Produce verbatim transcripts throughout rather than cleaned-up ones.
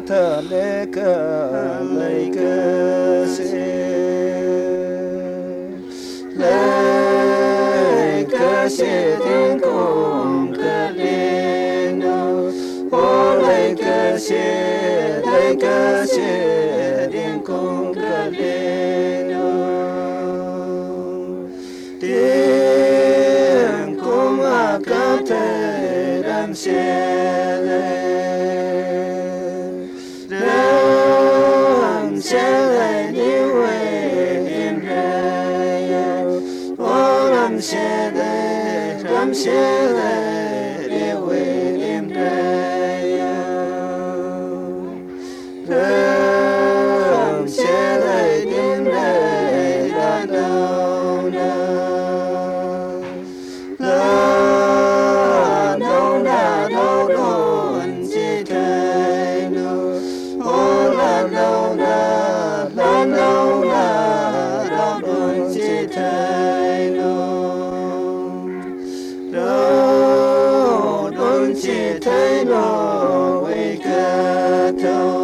thờ lê cơ lê cơ xe lê cơ xe thiên cung cơ lê nô ô lê cơ xe lê cơ xe thiên cung cơ lê nô thiên cung a ca thể đam xe lê đam xe lê đi về đêm rây ô đam xe lê đam xe lê đi về đêm rây đam xe lê đêm rây đã đâu nào là đâu đã đâu đồn chỉ thấy nữa ô là đâu đã là đâu đã đâu đồn chỉ thấy nữa đâu đồn chỉ thấy nó vì cơ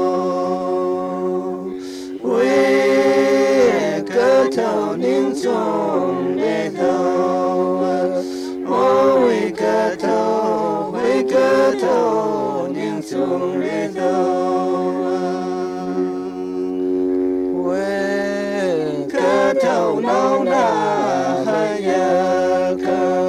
thâu vì cơ thâu những chung để thâu ô vì cơ thâu vì cơ thâu những chung để thâu vì cơ thâu nâu na hay ya cơ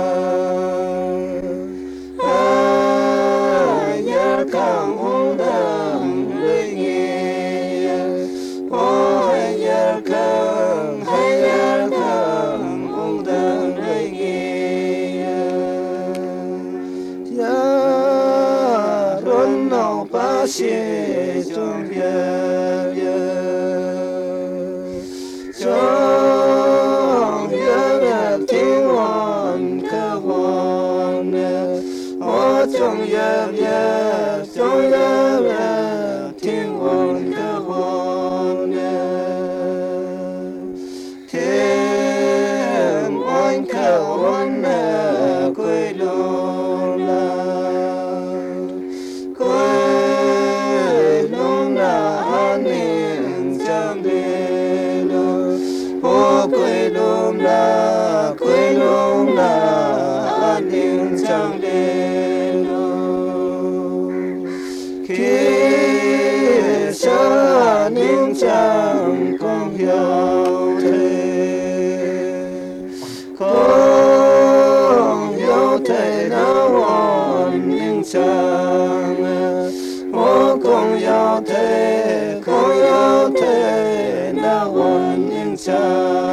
hay ya càng hung đầm lưỡi nghe ô hay ya càng hay ya càng hung đầm lưỡi nghe ya run nâu ba xie trong ya ya trong ya ya thiên hoàng cơ hoàng ô trong ya ya trong ya ya thiên hoàng cơ hoàng thiên oanh cơ hoàng quê lô la quê lô la an yên trong đê lô ô quê lô la quê lô la an yên trong đê lô khi xa ninh chẳng con hiểu thế con hiểu thế nào hoàn ninh chẳng ô con hiểu thế con hiểu thế nào hoàn ninh chẳng